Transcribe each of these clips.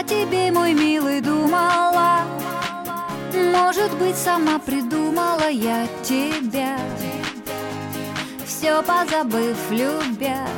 тебе, мой милый, думала. Может быть, сама придумала я тебя, все позабыв, любя.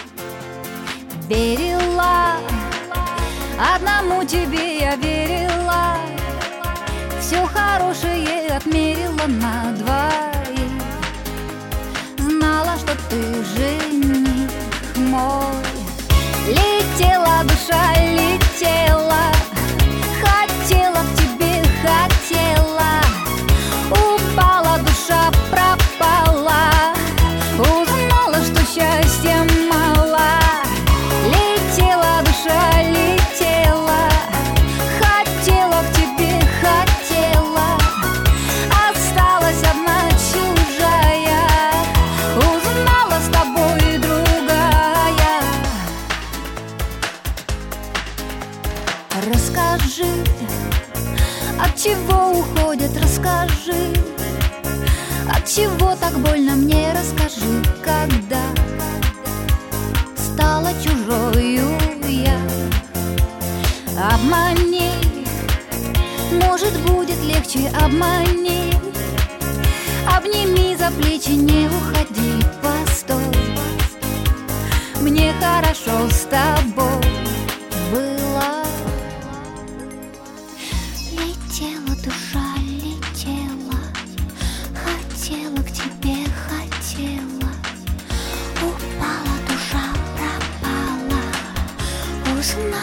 Верила, одному тебе я верила, все хорошее отмерила на двоих. Знала, что ты жених мой. Летела душа, летела, хотела к тебе, хотела. Упала душа, пропала, узнала, что счастья мало. Летела душа, летела, хотела к тебе, хотела. Осталась одна чужая, узнала с тобой другая. Расскажи, от чего уходят, расскажи. От чего так больно мне, расскажи, когда стала чужою я. Обмани, может, будет легче, обмани. Обними за плечи, не уходи, постой. Мне хорошо с тобой было. Летела душа, летела, хотела к тебе, хотела. Упала душа, пропала, узнала.